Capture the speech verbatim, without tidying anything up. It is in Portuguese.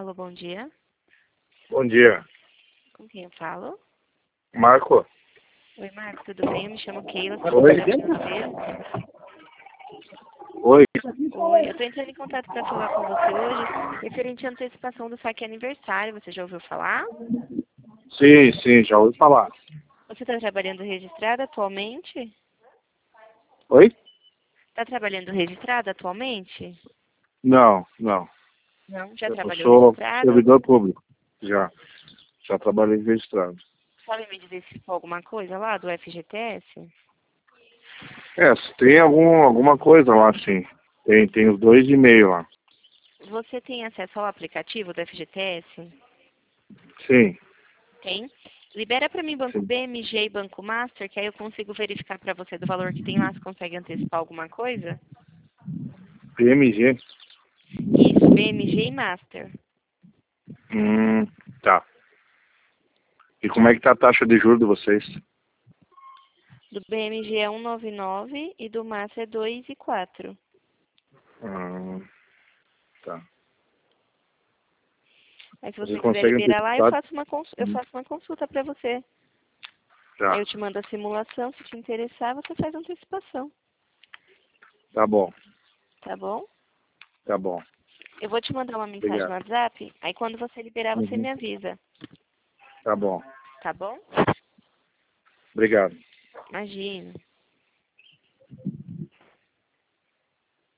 Alô, bom dia. Bom dia. Com quem eu falo? Marco. Oi, Marco, tudo bem? Eu me chamo Keila, sou Oi. assessora financeira. Oi. Oi, eu estou entrando em contato para falar com você hoje referente à antecipação do saque aniversário. Você já ouviu falar? Sim, sim, já ouvi falar. Você está trabalhando registrado atualmente? Oi? Está trabalhando registrado atualmente? Não, não. Não, já Eu trabalhou sou registrado? servidor público. Já. Já trabalhei registrado. Sabe me dizer se ficou alguma coisa lá do F G T S? É, se tem algum, alguma coisa lá, sim. Tem, tem os dois e-mails lá. Você tem acesso ao aplicativo do F G T S? Sim, Tem. Libera para mim Banco sim. B M G e Banco Master, que aí eu consigo verificar para você do valor que tem lá, se consegue antecipar alguma coisa? P M G. Isso, B M G e Master. Hum, tá. E como é que tá a taxa de juros de vocês? Do B M G é um vírgula noventa e nove e do Master é dois vírgula quatro. Hum, tá. Aí se você Vocês quiser conseguem liberar lá, eu antecipar? faço uma, cons- eu Hum, faço uma consulta para você. Aí Tá. eu te mando a simulação, se te interessar, você faz a antecipação. Tá bom. Tá bom? Tá bom. Eu vou te mandar uma mensagem no Obrigado. WhatsApp, aí quando você liberar, você Uhum. me avisa. Tá bom. Tá bom? Obrigado. Imagina.